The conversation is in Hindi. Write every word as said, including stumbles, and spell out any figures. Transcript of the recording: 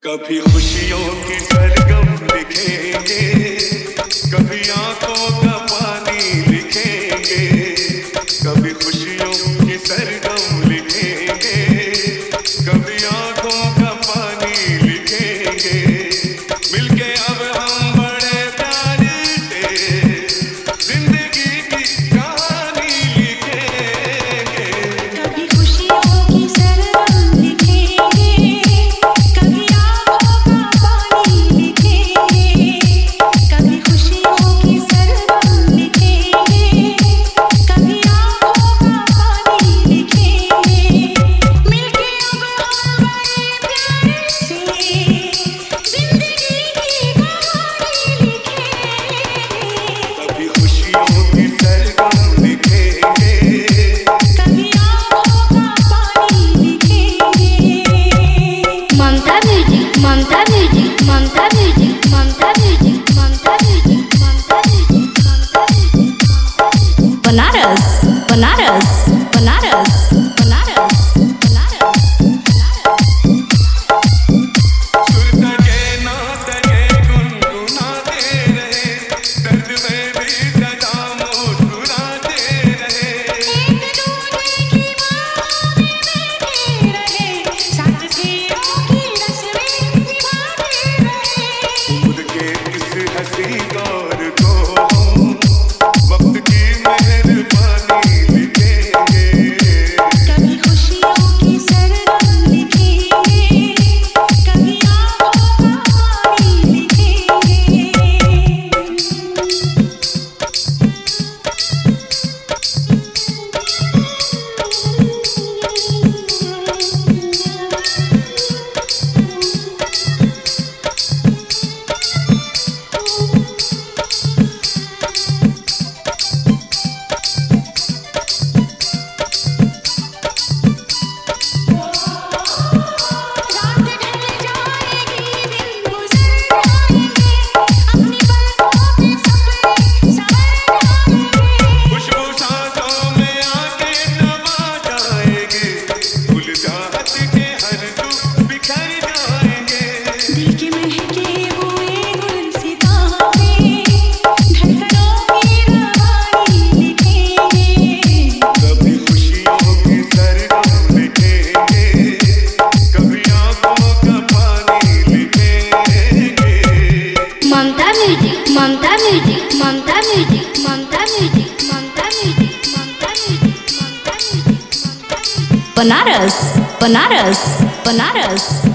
कभी खुशियों के सरगम लिखेंगे, कभी आंखों का पानी लिखेंगे। कभी खुशियों के सरगम लिखेंगे, कभी आंखों का पानी लिखेंगे। मिलके अब हम बड़े प्यार से जिंदगी की कहानी लिखेंगे। कभी खुशियों की सरगम लिखेंगे, कभी आंखों का पानी लिखेंगे। कभी खुशियों की सरगम लिखेंगे, कभी आंखों का पानी लिखेंगे। मिलके अब हम बड़े प्यार से जिंदगी की कहानी लिखेंगे। कभी खुशियों की सरगम लिखेंगे, कभी आंखों का पानी लिखेंगे। Mamta music, Mamta music, Mamta music, Mamta music, Mamta music, Mamta music, Mamta music. Banaras, Banaras, Banaras, Banaras, Banaras, Banaras. सुर तके ना तके गुनगुनाते रहे, दर्द में भी सदा मुस्कुराते रहे। एक दूजे की बाहों में बैठे रहे, साथ फेरों की रस्में निभाते रहे। खुद के इस हंसी दौर को हम वक्त की मेहरबानी लिखेंगे। कभी खुशियों की सरगम लिखेंगे, कभी आंखों का पानी लिखेंगे। रात ढल जाएगी, दिन गुजर जाएंगे, अपनी पलकों पे सपने संवर जाएंगे। खुशबू सांसों में आके दबा जाएंगे, फूल चाहत के हर दुख बिखर जाएंगे। दिल के महके हुए गुलसितां में धड़कनों की रवानी लिखेंगे। कभी खुशियों की सरगम लिखेंगे, कभी आंखों का पानी लिखेंगे। Mamta music, Mamta music, Mamta music, Mamta music, Mamta music, Mamta music, Mamta music, Mamta music. Banaras, Banaras, Banaras.